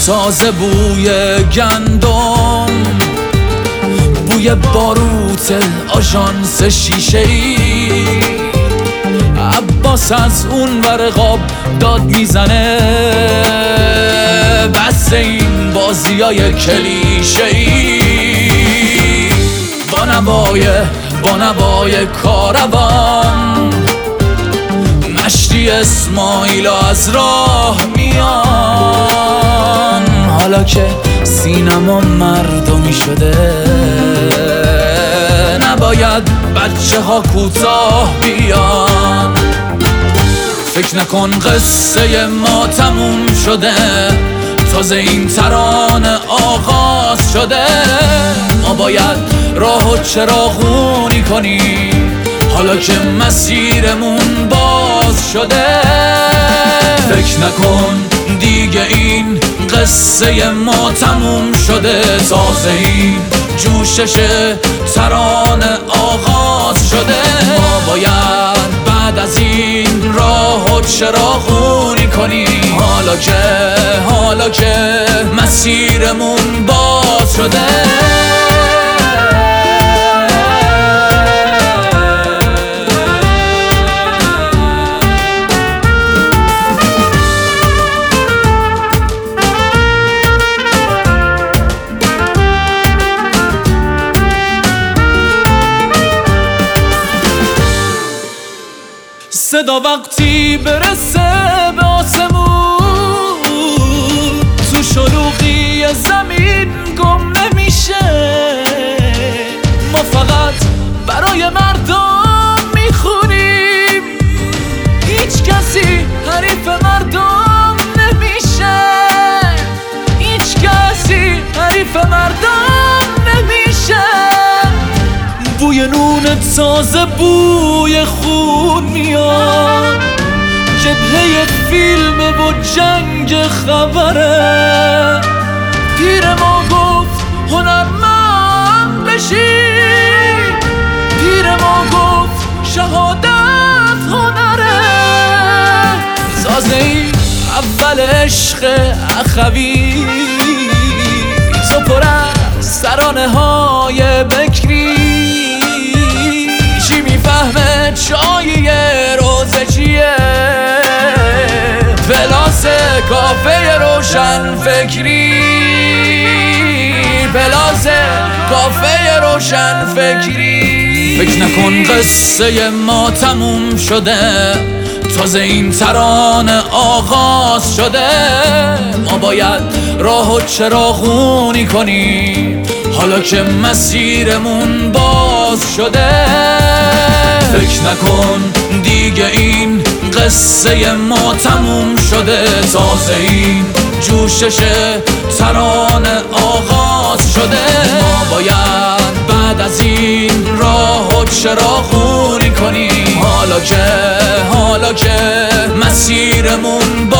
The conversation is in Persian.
تازه بوی گندم، بوی باروت آژانس شیشه‌ای. عباس از اون ور قاب داد میزنه، بس این بازیای کلیشه‌ای. با نوای کاروان مشتی اسماعیل از راه میان. حالا که سینما مردمی شده، نباید بچه ها کوتاه بیان. فکر نکن قصه ما تموم شده، تازه این ترانه آغاز شده. ما باید راه و چراغونی کنیم، حالا که مسیرمون باز شده. فکر نکن دیگه این قصه ما تموم شده، تازه این جوشش ترانه آغاز شده. ما باید بعد از این راه و چراغونی کنیم، حالا که مسیرمون باز شده. صدا وقتی برسه به آسمون، تو شلوغی زمین گم نمیشه. ما فقط برای مردم میخونیم، هیچ کسی حریف مردم نمیشه. هیچ کسی حریف مردم نمیشه. بوی نون تازه، بوی خون میاد، جبهه فیلم و جنگ خبره. پیر ما گفت هنرمند بشی، پیر ما گفت شهادت هنره. سازه ای اول عشق اخوی، تو پر از ترانه های بکری. چی میفهمه چاییه روزه چیه، پلاس کافه روشن فکری، پلاس کافه روشن فکری. فکر نکن قصه ما تموم شده، تازه این ترانه آغاز شده. ما باید راه و چراغونی کنیم، حالا که مسیرمون باز شده. فکر نکن دیگه این قصه ما تموم شده، تازه این جوشش ترانه آغاز شده. ما باید بعد از این راه و چراغونی کنیم، حالا که مسیرمون